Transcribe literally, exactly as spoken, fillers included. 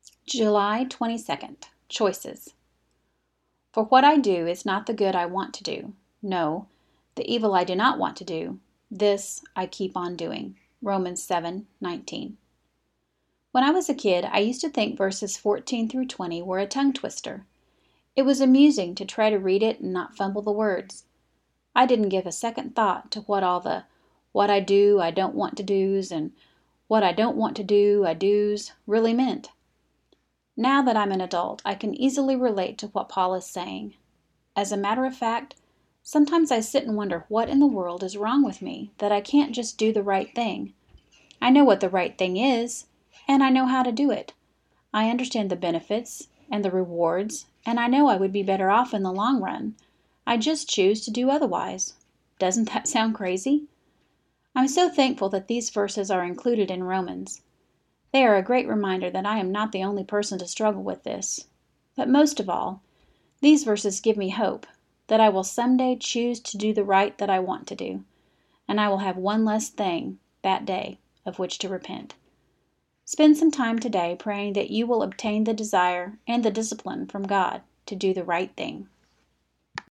July twenty-second. Choices. For what I do is not the good I want to do. No, the evil I do not want to do, this I keep on doing. Romans seven nineteen. When I was a kid, I used to think verses fourteen through twenty were a tongue twister. It was amusing to try to read it and not fumble the words. I didn't give a second thought to what all the what I do, I don't want to do's and what I don't want to do, I do's really meant. Now that I'm an adult, I can easily relate to what Paul is saying. As a matter of fact, sometimes I sit and wonder what in the world is wrong with me that I can't just do the right thing. I know what the right thing is, and I know how to do it. I understand the benefits and the rewards, and I know I would be better off in the long run. I just choose to do otherwise. Doesn't that sound crazy? I'm so thankful that these verses are included in Romans. They are a great reminder that I am not the only person to struggle with this. But most of all, these verses give me hope that I will someday choose to do the right that I want to do, and I will have one less thing that day of which to repent. Spend some time today praying that you will obtain the desire and the discipline from God to do the right thing.